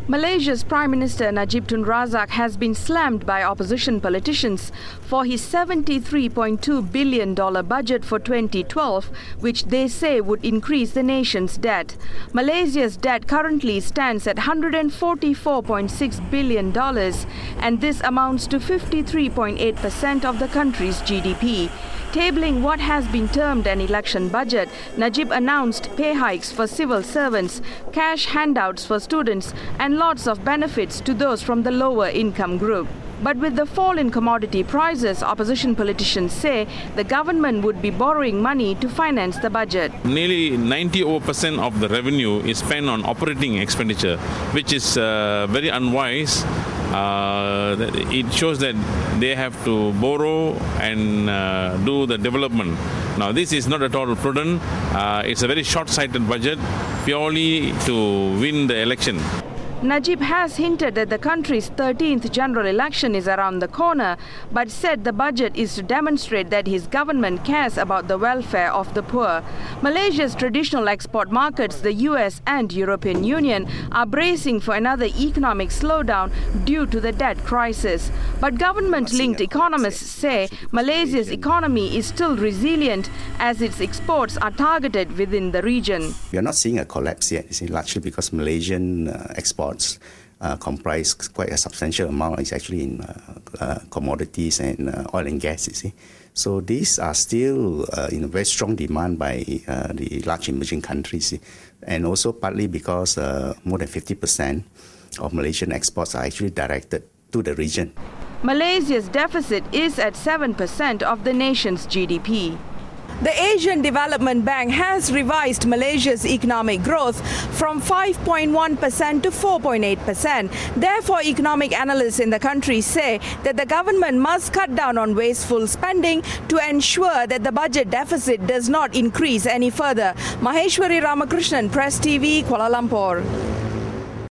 Malaysia's Prime Minister Najib Tun Razak has been slammed by opposition politicians for his $73.2 billion budget for 2012, which they say would increase the nation's debt. Malaysia's debt currently stands at $144.6 billion, and this amounts to 53.8% of the country's GDP. Tabling what has been termed an election budget, Najib announced pay hikes for civil servants, cash handouts for students, and lots of benefits to those from the lower income group. But with the fall in commodity prices, opposition politicians say the government would be borrowing money to finance the budget. Nearly 90% of the revenue is spent on operating expenditure, which is very unwise. It shows that they have to borrow and do the development. Now, this is not at all prudent. It's a very short-sighted budget, purely to win the election. Najib has hinted that the country's 13th general election is around the corner, but said the budget is to demonstrate that his government cares about the welfare of the poor. Malaysia's traditional export markets, the US and European Union, are bracing for another economic slowdown due to the debt crisis. But government-linked economists say Malaysia's economy is still resilient as its exports are targeted within the region. We are not seeing a collapse yet, largely because Malaysian exports comprise quite a substantial amount. It's actually in commodities and oil and gas, you see. So these are still in a very strong demand by the large emerging countries, and also partly because more than 50% of Malaysian exports are actually directed to the region. Malaysia's deficit is at 7% of the nation's GDP. The Asian Development Bank has revised Malaysia's economic growth from 5.1% to 4.8%. Therefore, economic analysts in the country say that the government must cut down on wasteful spending to ensure that the budget deficit does not increase any further. Maheshwari Ramakrishnan, Press TV, Kuala Lumpur.